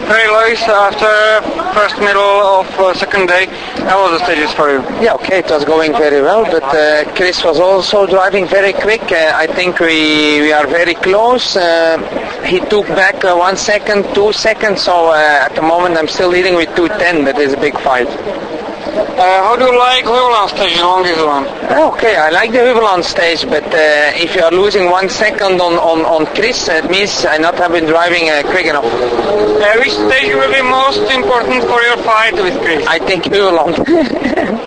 Hey Lois, after first middle of second day, how was the stages for you? Yeah, okay, it was going very well, but Chris was also driving very quick. I think we are very close. He took back 1 second, 2 seconds, so at the moment I'm still leading with 2:10, but it's a big fight. How do you like Heuveland stage, the longest one? Okay, I like the Heuveland stage, but if you are losing 1 second on Chris, it means I not have been driving quick enough. Which stage will be most important for your fight with Chris? I think Heuveland.